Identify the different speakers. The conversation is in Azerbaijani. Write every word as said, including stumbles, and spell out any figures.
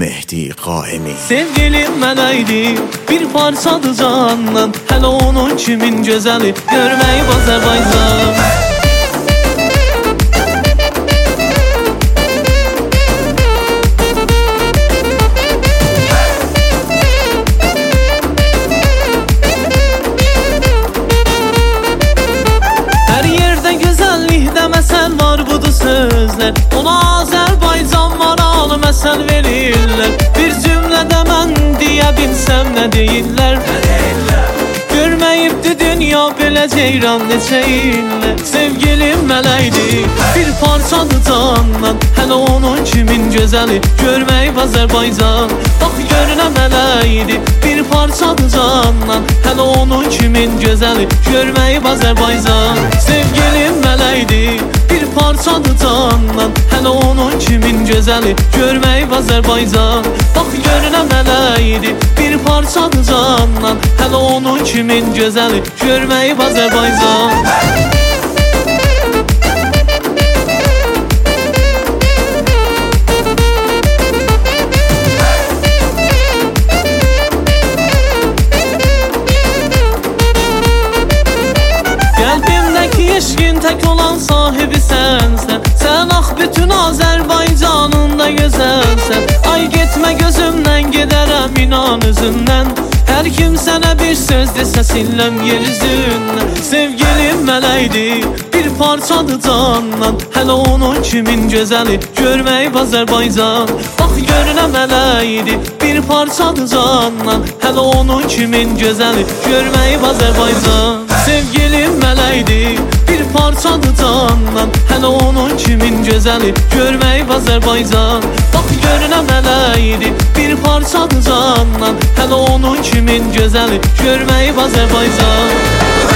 Speaker 1: Mehdi Qaimi.
Speaker 2: Sevgilim mələkdir, bir parçadır candan, hələ onun kimin gözəli görməyi Azərbaycan. Hər yerdə gözəllikdə məsəl var, budur sözlər, ona Azərbaycan maralı məsəl verirlər. Bir cümlədə mən deyə bilsəm nə deyirlər, görməyibdi dünya belə ceyran neçə illər. Sevgilim mələkdir, bir parçadır candan, hələ onun kimin gözəli görməyib Azərbaycan. Bax görünə mələkdir, bir parçadır candan, hələ onun kimin gözəli görməyib Azərbaycan. Sevgilim mələkdir, bir parçadır candan, hələ onun kimin gözəli görməyib Azərbaycan. Bax görünə mələkdir, bir parçadır candan, hələ onun kimin gözəli görməyib Azərbaycan. Qəlbimdəki eşqin tək olan sahibi sənsən, sən ax bütün Azərbaycanın da gözəlsən. Ay getmə gözümdən, gedərəm inan özündən, hər kim sənə bir söz desə siləm yer üzündən. Sevgilim mələkdir, bir parçadır candan, hələ onun kimin gözəli görməyib Azərbaycan. Bax görünə mələkdir, bir parçadır candan, hələ onun kimin gözəli görməyib Azərbaycan. Sevgilim mələkdir, bir parçadır candan, hələ onun kimin gözəli görməyib Azərbaycan. Bax görünə mələkdir, bir parçadır candan, hələ onun kimin gözəli görməyib Azərbaycan.